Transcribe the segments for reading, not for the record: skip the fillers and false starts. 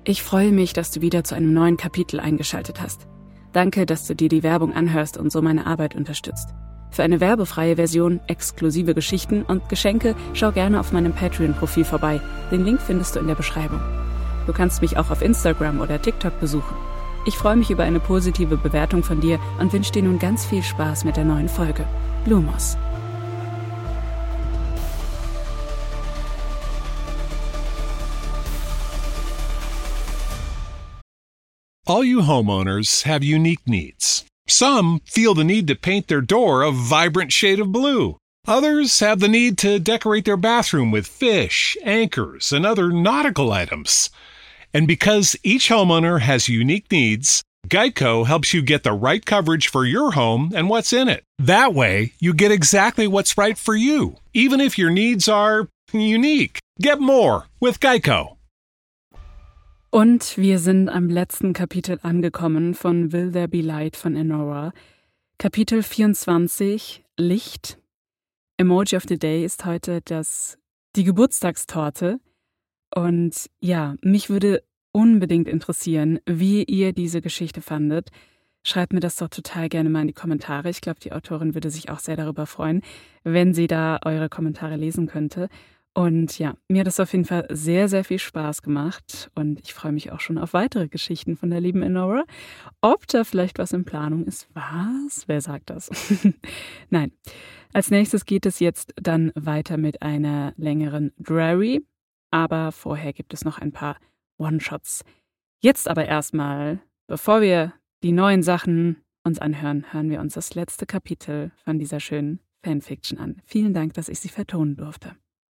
Ich freue mich, dass du wieder zu einem neuen Kapitel eingeschaltet hast. Danke, dass du dir die Werbung anhörst und so meine Arbeit unterstützt. Für eine werbefreie Version, exklusive Geschichten und Geschenke schau gerne auf meinem Patreon-Profil vorbei. Den Link findest du in der Beschreibung. Du kannst mich auch auf Instagram oder TikTok besuchen. Ich freue mich über eine positive Bewertung von dir und wünsche dir nun ganz viel Spaß mit der neuen Folge. Lumos. All you homeowners have unique needs. Some feel the need to paint their door a vibrant shade of blue. Others have the need to decorate their bathroom with fish, anchors, and other nautical items. And because each homeowner has unique needs, Geico helps you get the right coverage for your home and what's in it. That way, you get exactly what's right for you, even if your needs are unique. Get more with Geico. Und wir sind am letzten Kapitel angekommen von Will There Be Light von Enora. Kapitel 24, Licht. Emoji of the Day ist heute die Geburtstagstorte. Und ja, mich würde unbedingt interessieren, wie ihr diese Geschichte fandet. Schreibt mir das doch total gerne mal in die Kommentare. Ich glaube, die Autorin würde sich auch sehr darüber freuen, wenn sie da eure Kommentare lesen könnte. Und ja, mir hat es auf jeden Fall sehr, sehr viel Spaß gemacht und ich freue mich auch schon auf weitere Geschichten von der lieben Enora. Ob da vielleicht was in Planung ist, was? Wer sagt das? Nein. Als nächstes geht es jetzt dann weiter mit einer längeren Diary, aber vorher gibt es noch ein paar One-Shots. Jetzt aber erstmal, bevor wir die neuen Sachen uns anhören, hören wir uns das letzte Kapitel von dieser schönen Fanfiction an. Vielen Dank, dass ich sie vertonen durfte.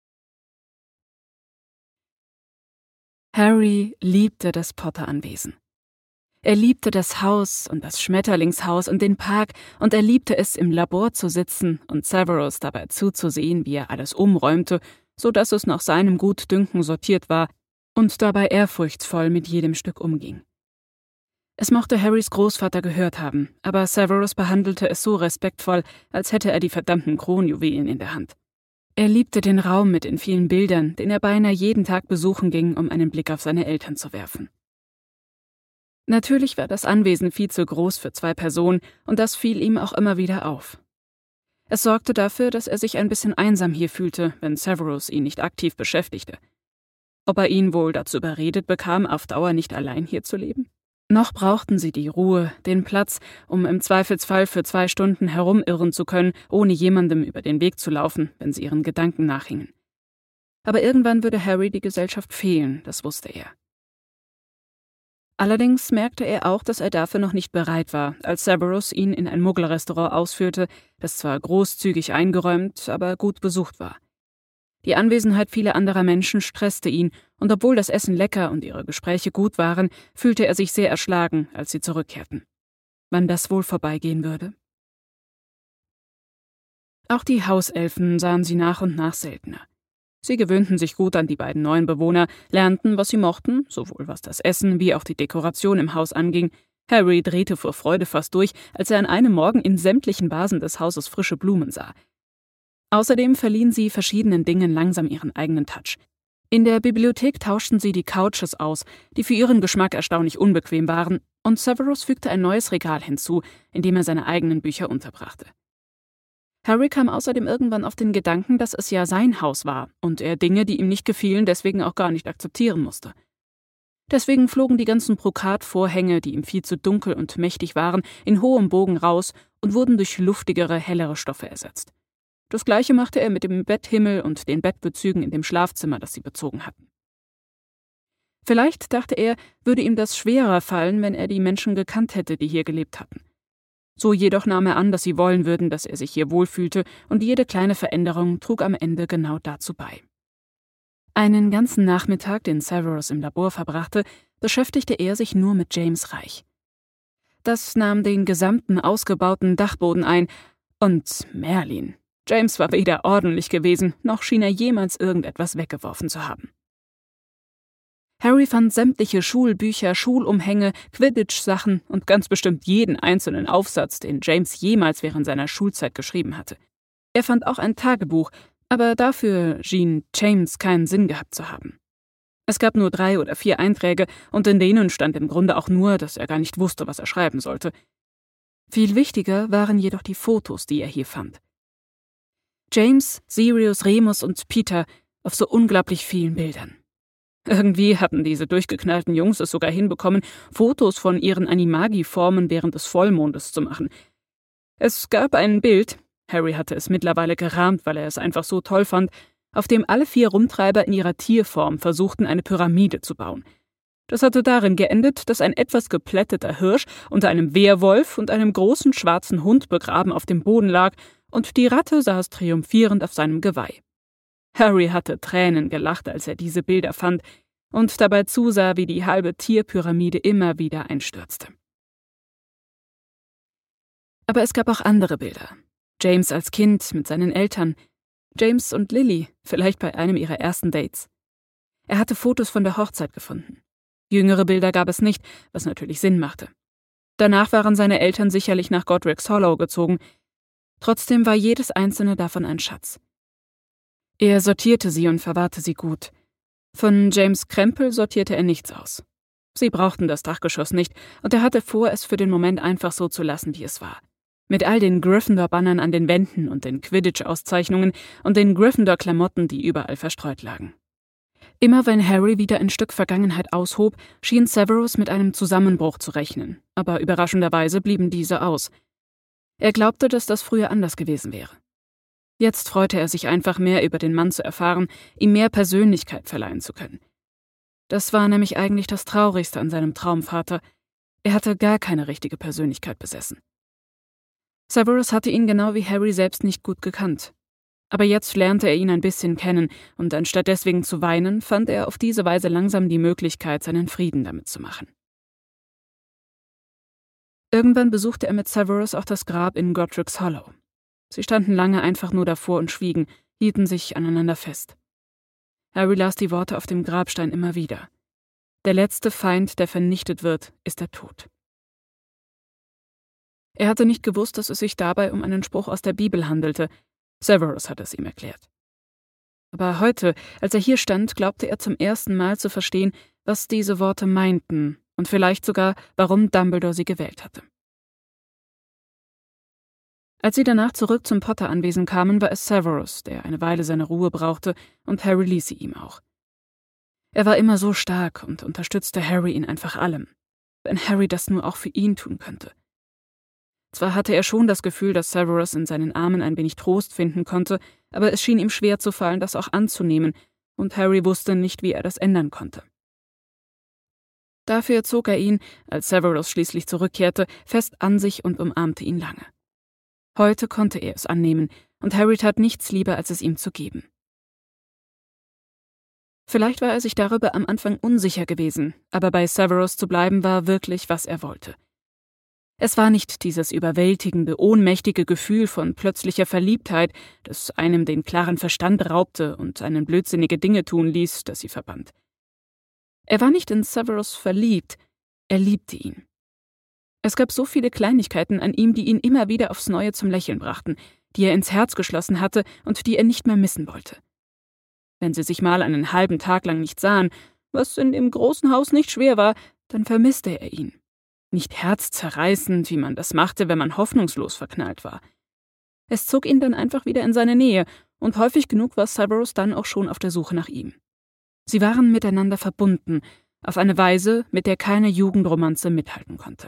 Harry liebte das Potter-Anwesen. Er liebte das Haus und das Schmetterlingshaus und den Park und er liebte es, im Labor zu sitzen und Severus dabei zuzusehen, wie er alles umräumte, so dass es nach seinem Gutdünken sortiert war und dabei ehrfurchtsvoll mit jedem Stück umging. Es mochte Harrys Großvater gehört haben, aber Severus behandelte es so respektvoll, als hätte er die verdammten Kronjuwelen in der Hand. Er liebte den Raum mit den vielen Bildern, den er beinahe jeden Tag besuchen ging, um einen Blick auf seine Eltern zu werfen. Natürlich war das Anwesen viel zu groß für 2 Personen und das fiel ihm auch immer wieder auf. Es sorgte dafür, dass er sich ein bisschen einsam hier fühlte, wenn Severus ihn nicht aktiv beschäftigte. Ob er ihn wohl dazu überredet bekam, auf Dauer nicht allein hier zu leben? Noch brauchten sie die Ruhe, den Platz, um im Zweifelsfall für 2 Stunden herumirren zu können, ohne jemandem über den Weg zu laufen, wenn sie ihren Gedanken nachhingen. Aber irgendwann würde Harry die Gesellschaft fehlen, das wusste er. Allerdings merkte er auch, dass er dafür noch nicht bereit war, als Severus ihn in ein Muggelrestaurant ausführte, das zwar großzügig eingeräumt, aber gut besucht war. Die Anwesenheit vieler anderer Menschen stresste ihn, und obwohl das Essen lecker und ihre Gespräche gut waren, fühlte er sich sehr erschlagen, als sie zurückkehrten. Wann das wohl vorbeigehen würde? Auch die Hauselfen sahen sie nach und nach seltener. Sie gewöhnten sich gut an die beiden neuen Bewohner, lernten, was sie mochten, sowohl was das Essen wie auch die Dekoration im Haus anging. Harry drehte vor Freude fast durch, als er an einem Morgen in sämtlichen Vasen des Hauses frische Blumen sah. Außerdem verliehen sie verschiedenen Dingen langsam ihren eigenen Touch. In der Bibliothek tauschten sie die Couches aus, die für ihren Geschmack erstaunlich unbequem waren, und Severus fügte ein neues Regal hinzu, in dem er seine eigenen Bücher unterbrachte. Harry kam außerdem irgendwann auf den Gedanken, dass es ja sein Haus war und er Dinge, die ihm nicht gefielen, deswegen auch gar nicht akzeptieren musste. Deswegen flogen die ganzen Brokatvorhänge, die ihm viel zu dunkel und mächtig waren, in hohem Bogen raus und wurden durch luftigere, hellere Stoffe ersetzt. Das Gleiche machte er mit dem Betthimmel und den Bettbezügen in dem Schlafzimmer, das sie bezogen hatten. Vielleicht, dachte er, würde ihm das schwerer fallen, wenn er die Menschen gekannt hätte, die hier gelebt hatten. So jedoch nahm er an, dass sie wollen würden, dass er sich hier wohlfühlte, und jede kleine Veränderung trug am Ende genau dazu bei. Einen ganzen Nachmittag, den Severus im Labor verbrachte, beschäftigte er sich nur mit James Reich. Das nahm den gesamten ausgebauten Dachboden ein, und Merlin. James war weder ordentlich gewesen, noch schien er jemals irgendetwas weggeworfen zu haben. Harry fand sämtliche Schulbücher, Schulumhänge, Quidditch-Sachen und ganz bestimmt jeden einzelnen Aufsatz, den James jemals während seiner Schulzeit geschrieben hatte. Er fand auch ein Tagebuch, aber dafür schien James keinen Sinn gehabt zu haben. Es gab nur 3 oder 4 Einträge, und in denen stand im Grunde auch nur, dass er gar nicht wusste, was er schreiben sollte. Viel wichtiger waren jedoch die Fotos, die er hier fand. James, Sirius, Remus und Peter auf so unglaublich vielen Bildern. Irgendwie hatten diese durchgeknallten Jungs es sogar hinbekommen, Fotos von ihren Animagi-Formen während des Vollmondes zu machen. Es gab ein Bild, Harry hatte es mittlerweile gerahmt, weil er es einfach so toll fand, auf dem alle 4 Rumtreiber in ihrer Tierform versuchten, eine Pyramide zu bauen. Das hatte darin geendet, dass ein etwas geplätteter Hirsch unter einem Wehrwolf und einem großen schwarzen Hund begraben auf dem Boden lag, und die Ratte saß triumphierend auf seinem Geweih. Harry hatte Tränen gelacht, als er diese Bilder fand und dabei zusah, wie die halbe Tierpyramide immer wieder einstürzte. Aber es gab auch andere Bilder. James als Kind mit seinen Eltern, James und Lily, vielleicht bei einem ihrer ersten Dates. Er hatte Fotos von der Hochzeit gefunden. Jüngere Bilder gab es nicht, was natürlich Sinn machte. Danach waren seine Eltern sicherlich nach Godric's Hollow gezogen. Trotzdem war jedes einzelne davon ein Schatz. Er sortierte sie und verwahrte sie gut. Von James' Krempel sortierte er nichts aus. Sie brauchten das Dachgeschoss nicht, und er hatte vor, es für den Moment einfach so zu lassen, wie es war. Mit all den Gryffindor-Bannern an den Wänden und den Quidditch-Auszeichnungen und den Gryffindor-Klamotten, die überall verstreut lagen. Immer wenn Harry wieder ein Stück Vergangenheit aushob, schien Severus mit einem Zusammenbruch zu rechnen, aber überraschenderweise blieben diese aus. Er glaubte, dass das früher anders gewesen wäre. Jetzt freute er sich einfach mehr über den Mann zu erfahren, ihm mehr Persönlichkeit verleihen zu können. Das war nämlich eigentlich das Traurigste an seinem Traumvater. Er hatte gar keine richtige Persönlichkeit besessen. Severus hatte ihn genau wie Harry selbst nicht gut gekannt. Aber jetzt lernte er ihn ein bisschen kennen, und anstatt deswegen zu weinen, fand er auf diese Weise langsam die Möglichkeit, seinen Frieden damit zu machen. Irgendwann besuchte er mit Severus auch das Grab in Godric's Hollow. Sie standen lange einfach nur davor und schwiegen, hielten sich aneinander fest. Harry las die Worte auf dem Grabstein immer wieder. Der letzte Feind, der vernichtet wird, ist der Tod. Er hatte nicht gewusst, dass es sich dabei um einen Spruch aus der Bibel handelte. Severus hatte es ihm erklärt. Aber heute, als er hier stand, glaubte er zum ersten Mal zu verstehen, was diese Worte meinten und vielleicht sogar, warum Dumbledore sie gewählt hatte. Als sie danach zurück zum Potter-Anwesen kamen, war es Severus, der eine Weile seine Ruhe brauchte, und Harry ließ sie ihm auch. Er war immer so stark und unterstützte Harry in einfach allem, wenn Harry das nur auch für ihn tun könnte. Zwar hatte er schon das Gefühl, dass Severus in seinen Armen ein wenig Trost finden konnte, aber es schien ihm schwer zu fallen, das auch anzunehmen, und Harry wusste nicht, wie er das ändern konnte. Dafür zog er ihn, als Severus schließlich zurückkehrte, fest an sich und umarmte ihn lange. Heute konnte er es annehmen, und Harry tat nichts lieber, als es ihm zu geben. Vielleicht war er sich darüber am Anfang unsicher gewesen, aber bei Severus zu bleiben war wirklich, was er wollte. Es war nicht dieses überwältigende, ohnmächtige Gefühl von plötzlicher Verliebtheit, das einem den klaren Verstand raubte und einen blödsinnige Dinge tun ließ, das sie verband. Er war nicht in Severus verliebt, er liebte ihn. Es gab so viele Kleinigkeiten an ihm, die ihn immer wieder aufs Neue zum Lächeln brachten, die er ins Herz geschlossen hatte und die er nicht mehr missen wollte. Wenn sie sich mal einen halben Tag lang nicht sahen, was in dem großen Haus nicht schwer war, dann vermisste er ihn. Nicht herzzerreißend, wie man das machte, wenn man hoffnungslos verknallt war. Es zog ihn dann einfach wieder in seine Nähe, und häufig genug war Severus dann auch schon auf der Suche nach ihm. Sie waren miteinander verbunden, auf eine Weise, mit der keine Jugendromanze mithalten konnte.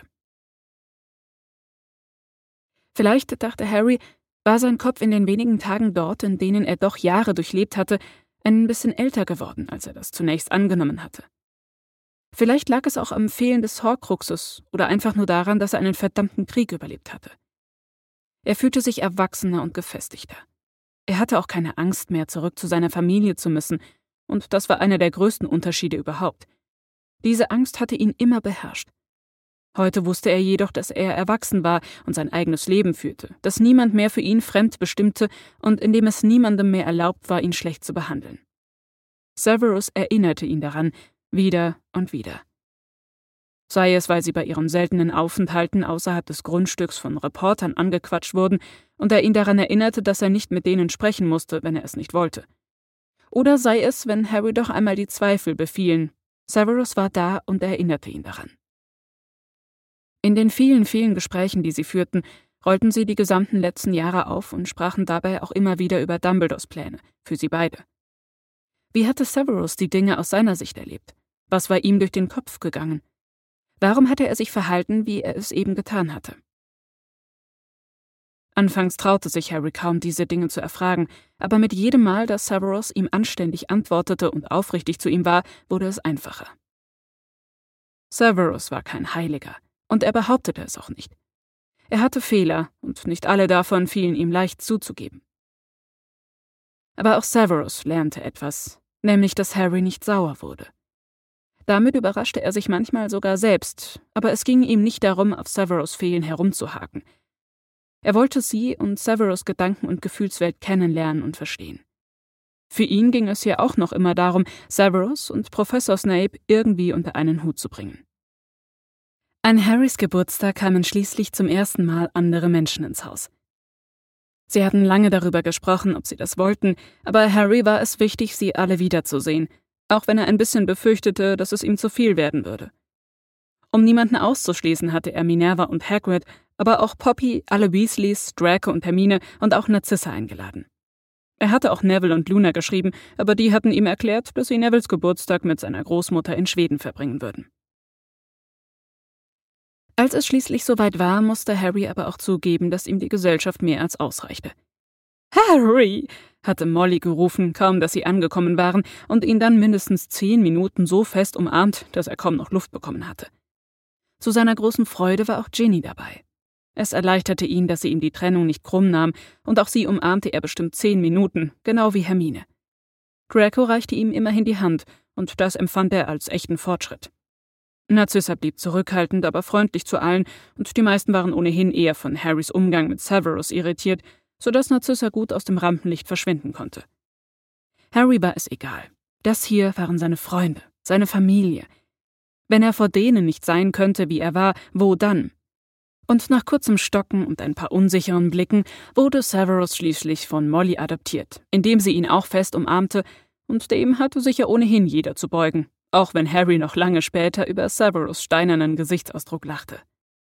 Vielleicht, dachte Harry, war sein Kopf in den wenigen Tagen dort, in denen er doch Jahre durchlebt hatte, ein bisschen älter geworden, als er das zunächst angenommen hatte. Vielleicht lag es auch am Fehlen des Horcruxes oder einfach nur daran, dass er einen verdammten Krieg überlebt hatte. Er fühlte sich erwachsener und gefestigter. Er hatte auch keine Angst mehr, zurück zu seiner Familie zu müssen, und das war einer der größten Unterschiede überhaupt. Diese Angst hatte ihn immer beherrscht. Heute wusste er jedoch, dass er erwachsen war und sein eigenes Leben führte, dass niemand mehr für ihn fremd bestimmte und in dem es niemandem mehr erlaubt war, ihn schlecht zu behandeln. Severus erinnerte ihn daran, wieder und wieder. Sei es, weil sie bei ihren seltenen Aufenthalten außerhalb des Grundstücks von Reportern angequatscht wurden und er ihn daran erinnerte, dass er nicht mit denen sprechen musste, wenn er es nicht wollte. Oder sei es, wenn Harry doch einmal die Zweifel befielen. Severus war da und erinnerte ihn daran. In den vielen, vielen Gesprächen, die sie führten, rollten sie die gesamten letzten Jahre auf und sprachen dabei auch immer wieder über Dumbledores Pläne, für sie beide. Wie hatte Severus die Dinge aus seiner Sicht erlebt? Was war ihm durch den Kopf gegangen? Warum hatte er sich verhalten, wie er es eben getan hatte? Anfangs traute sich Harry kaum, diese Dinge zu erfragen, aber mit jedem Mal, dass Severus ihm anständig antwortete und aufrichtig zu ihm war, wurde es einfacher. Severus war kein Heiliger, und er behauptete es auch nicht. Er hatte Fehler, und nicht alle davon fielen ihm leicht zuzugeben. Aber auch Severus lernte etwas, nämlich dass Harry nicht sauer wurde. Damit überraschte er sich manchmal sogar selbst, aber es ging ihm nicht darum, auf Severus' Fehlen herumzuhaken. Er wollte sie und Severus' Gedanken- und Gefühlswelt kennenlernen und verstehen. Für ihn ging es ja auch noch immer darum, Severus und Professor Snape irgendwie unter einen Hut zu bringen. An Harrys Geburtstag kamen schließlich zum ersten Mal andere Menschen ins Haus. Sie hatten lange darüber gesprochen, ob sie das wollten, aber Harry war es wichtig, sie alle wiederzusehen, auch wenn er ein bisschen befürchtete, dass es ihm zu viel werden würde. Um niemanden auszuschließen, hatte er Minerva und Hagrid, aber auch Poppy, alle Weasleys, Draco und Hermine und auch Narcissa eingeladen. Er hatte auch Neville und Luna geschrieben, aber die hatten ihm erklärt, dass sie Nevilles Geburtstag mit seiner Großmutter in Schweden verbringen würden. Als es schließlich soweit war, musste Harry aber auch zugeben, dass ihm die Gesellschaft mehr als ausreichte. »Harry«, hatte Molly gerufen, kaum dass sie angekommen waren, und ihn dann mindestens 10 Minuten so fest umarmt, dass er kaum noch Luft bekommen hatte. Zu seiner großen Freude war auch Ginny dabei. Es erleichterte ihn, dass sie ihm die Trennung nicht krumm nahm, und auch sie umarmte er bestimmt 10 Minuten, genau wie Hermine. Draco reichte ihm immerhin die Hand, und das empfand er als echten Fortschritt. Narcissa blieb zurückhaltend, aber freundlich zu allen, und die meisten waren ohnehin eher von Harrys Umgang mit Severus irritiert, sodass Narcissa gut aus dem Rampenlicht verschwinden konnte. Harry war es egal. Das hier waren seine Freunde, seine Familie. Wenn er vor denen nicht sein könnte, wie er war, wo dann? Und nach kurzem Stocken und ein paar unsicheren Blicken wurde Severus schließlich von Molly adoptiert, indem sie ihn auch fest umarmte, und dem hatte sich ja ohnehin jeder zu beugen, auch wenn Harry noch lange später über Severus' steinernen Gesichtsausdruck lachte.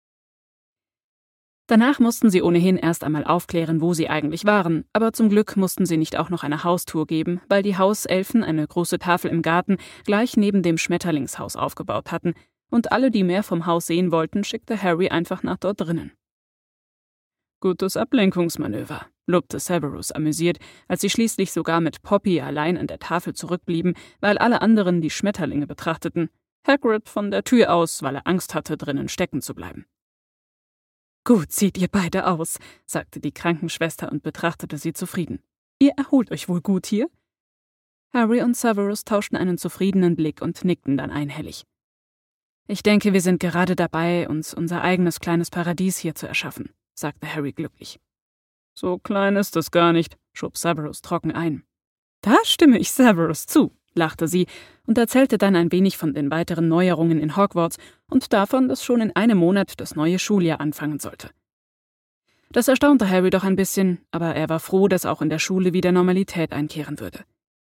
Danach mussten sie ohnehin erst einmal aufklären, wo sie eigentlich waren, aber zum Glück mussten sie nicht auch noch eine Haustour geben, weil die Hauselfen eine große Tafel im Garten gleich neben dem Schmetterlingshaus aufgebaut hatten, und alle, die mehr vom Haus sehen wollten, schickte Harry einfach nach dort drinnen. »Gutes Ablenkungsmanöver«, lobte Severus amüsiert, als sie schließlich sogar mit Poppy allein an der Tafel zurückblieben, weil alle anderen die Schmetterlinge betrachteten, Hagrid von der Tür aus, weil er Angst hatte, drinnen stecken zu bleiben. »Gut seht ihr beide aus«, sagte die Krankenschwester und betrachtete sie zufrieden. »Ihr erholt euch wohl gut hier?« Harry und Severus tauschten einen zufriedenen Blick und nickten dann einhellig. »Ich denke, wir sind gerade dabei, uns unser eigenes kleines Paradies hier zu erschaffen«, sagte Harry glücklich. »So klein ist es gar nicht«, schob Severus trocken ein. »Da stimme ich Severus zu«, lachte sie und erzählte dann ein wenig von den weiteren Neuerungen in Hogwarts und davon, dass schon in einem Monat das neue Schuljahr anfangen sollte. Das erstaunte Harry doch ein bisschen, aber er war froh, dass auch in der Schule wieder Normalität einkehren würde.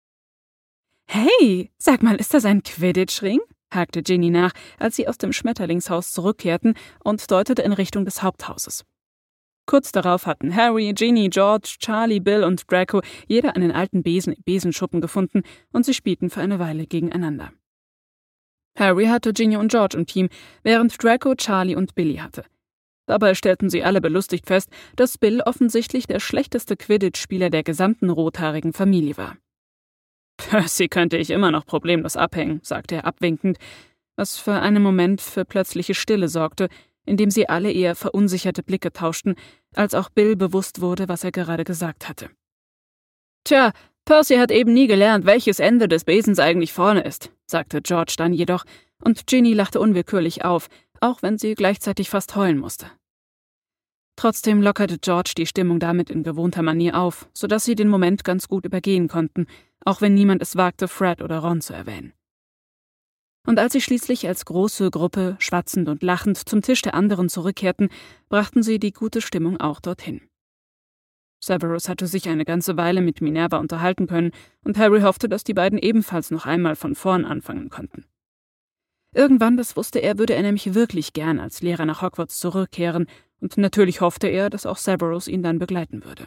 »Hey, sag mal, ist das ein Quidditch-Ring?«, hakte Ginny nach, als sie aus dem Schmetterlingshaus zurückkehrten, und deutete in Richtung des Haupthauses. Kurz darauf hatten Harry, Ginny, George, Charlie, Bill und Draco jeder einen alten Besen im Besenschuppen gefunden, und sie spielten für eine Weile gegeneinander. Harry hatte Ginny und George im Team, während Draco Charlie und Billy hatte. Dabei stellten sie alle belustigt fest, dass Bill offensichtlich der schlechteste Quidditch-Spieler der gesamten rothaarigen Familie war. »Percy könnte ich immer noch problemlos abhängen«, sagte er abwinkend, was für einen Moment für plötzliche Stille sorgte, indem sie alle eher verunsicherte Blicke tauschten, als auch Bill bewusst wurde, was er gerade gesagt hatte. »Tja, Percy hat eben nie gelernt, welches Ende des Besens eigentlich vorne ist«, sagte George dann jedoch, und Ginny lachte unwillkürlich auf, auch wenn sie gleichzeitig fast heulen musste. Trotzdem lockerte George die Stimmung damit in gewohnter Manier auf, sodass sie den Moment ganz gut übergehen konnten, auch wenn niemand es wagte, Fred oder Ron zu erwähnen. Und als sie schließlich als große Gruppe, schwatzend und lachend, zum Tisch der anderen zurückkehrten, brachten sie die gute Stimmung auch dorthin. Severus hatte sich eine ganze Weile mit Minerva unterhalten können und Harry hoffte, dass die beiden ebenfalls noch einmal von vorn anfangen konnten. Irgendwann, das wusste er, würde er nämlich wirklich gern als Lehrer nach Hogwarts zurückkehren und natürlich hoffte er, dass auch Severus ihn dann begleiten würde.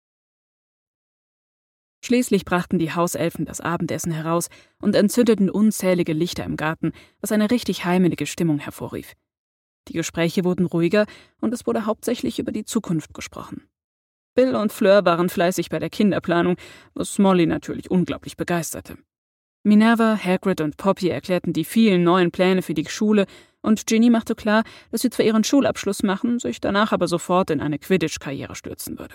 Schließlich brachten die Hauselfen das Abendessen heraus und entzündeten unzählige Lichter im Garten, was eine richtig heimelige Stimmung hervorrief. Die Gespräche wurden ruhiger und es wurde hauptsächlich über die Zukunft gesprochen. Bill und Fleur waren fleißig bei der Kinderplanung, was Molly natürlich unglaublich begeisterte. Minerva, Hagrid und Poppy erklärten die vielen neuen Pläne für die Schule und Ginny machte klar, dass sie zwar ihren Schulabschluss machen, sich danach aber sofort in eine Quidditch-Karriere stürzen würde.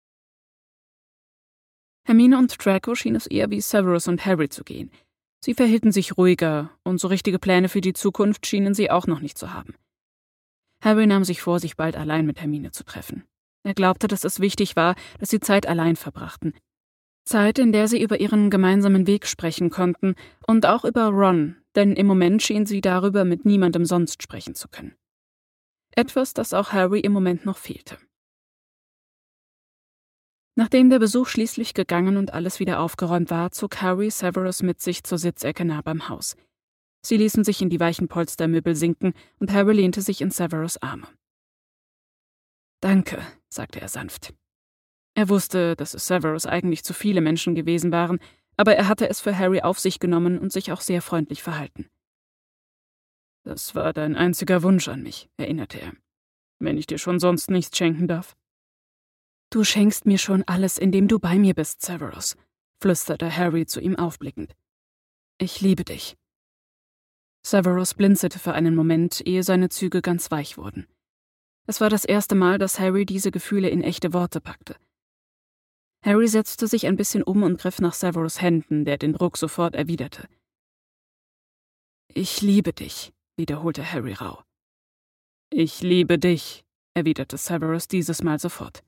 Hermine und Draco schien es eher wie Severus und Harry zu gehen. Sie verhielten sich ruhiger und so richtige Pläne für die Zukunft schienen sie auch noch nicht zu haben. Harry nahm sich vor, sich bald allein mit Hermine zu treffen. Er glaubte, dass es wichtig war, dass sie Zeit allein verbrachten. Zeit, in der sie über ihren gemeinsamen Weg sprechen konnten und auch über Ron, denn im Moment schien sie darüber mit niemandem sonst sprechen zu können. Etwas, das auch Harry im Moment noch fehlte. Nachdem der Besuch schließlich gegangen und alles wieder aufgeräumt war, zog Harry Severus mit sich zur Sitzecke nah beim Haus. Sie ließen sich in die weichen Polstermöbel sinken und Harry lehnte sich in Severus' Arme. »Danke«, sagte er sanft. Er wusste, dass es Severus eigentlich zu viele Menschen gewesen waren, aber er hatte es für Harry auf sich genommen und sich auch sehr freundlich verhalten. »Das war dein einziger Wunsch an mich«, erinnerte er. »Wenn ich dir schon sonst nichts schenken darf.« »Du schenkst mir schon alles, indem du bei mir bist, Severus«, flüsterte Harry zu ihm aufblickend. »Ich liebe dich.« Severus blinzelte für einen Moment, ehe seine Züge ganz weich wurden. Es war das erste Mal, dass Harry diese Gefühle in echte Worte packte. Harry setzte sich ein bisschen um und griff nach Severus' Händen, der den Druck sofort erwiderte. »Ich liebe dich«, wiederholte Harry rauh. »Ich liebe dich«, erwiderte Severus dieses Mal sofort.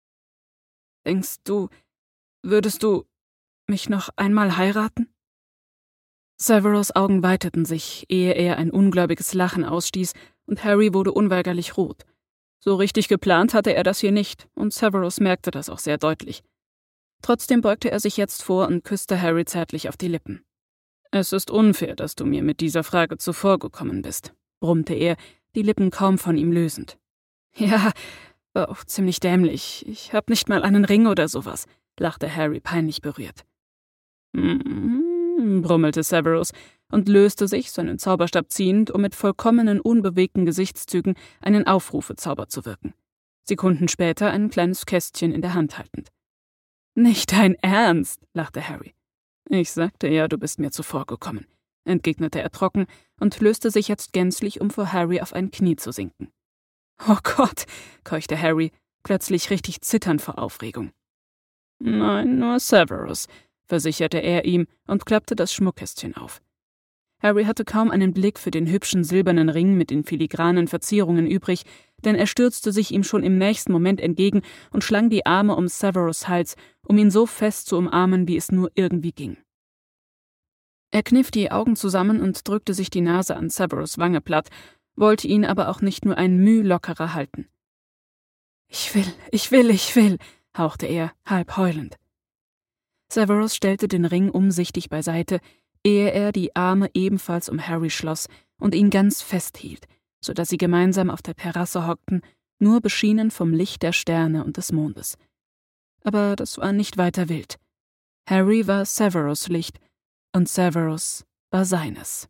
Würdest du mich noch einmal heiraten?« Severus' Augen weiteten sich, ehe er ein ungläubiges Lachen ausstieß, und Harry wurde unweigerlich rot. So richtig geplant hatte er das hier nicht, und Severus merkte das auch sehr deutlich. Trotzdem beugte er sich jetzt vor und küsste Harry zärtlich auf die Lippen. »Es ist unfair, dass du mir mit dieser Frage zuvorgekommen bist«, brummte er, die Lippen kaum von ihm lösend. »Ja, war auch ziemlich dämlich. Ich hab nicht mal einen Ring oder sowas«, lachte Harry peinlich berührt. Brummelte Severus und löste sich, seinen Zauberstab ziehend, um mit vollkommenen, unbewegten Gesichtszügen einen Aufrufezauber zu wirken. Sekunden später ein kleines Kästchen in der Hand haltend. »Nicht dein Ernst«, lachte Harry. »Ich sagte ja, du bist mir zuvorgekommen«, entgegnete er trocken und löste sich jetzt gänzlich, um vor Harry auf ein Knie zu sinken. »Oh Gott«, keuchte Harry, plötzlich richtig zitternd vor Aufregung. »Nein, nur Severus«, versicherte er ihm und klappte das Schmuckkästchen auf. Harry hatte kaum einen Blick für den hübschen silbernen Ring mit den filigranen Verzierungen übrig, denn er stürzte sich ihm schon im nächsten Moment entgegen und schlang die Arme um Severus' Hals, um ihn so fest zu umarmen, wie es nur irgendwie ging. Er kniff die Augen zusammen und drückte sich die Nase an Severus' Wange platt, wollte ihn aber auch nicht nur ein Müh lockerer halten. Ich will«, hauchte er, halb heulend. Severus stellte den Ring umsichtig beiseite, ehe er die Arme ebenfalls um Harry schloss und ihn ganz festhielt, so dass sie gemeinsam auf der Terrasse hockten, nur beschienen vom Licht der Sterne und des Mondes. Aber das war nicht weiter wild. Harry war Severus' Licht und Severus war seines.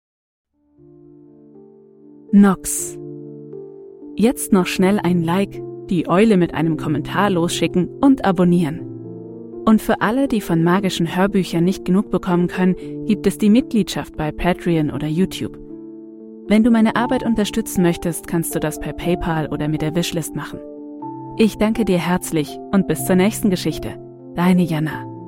Nox. Jetzt noch schnell ein Like, die Eule mit einem Kommentar losschicken und abonnieren. Und für alle, die von magischen Hörbüchern nicht genug bekommen können, gibt es die Mitgliedschaft bei Patreon oder YouTube. Wenn du meine Arbeit unterstützen möchtest, kannst du das per PayPal oder mit der Wishlist machen. Ich danke dir herzlich und bis zur nächsten Geschichte. Deine Jana.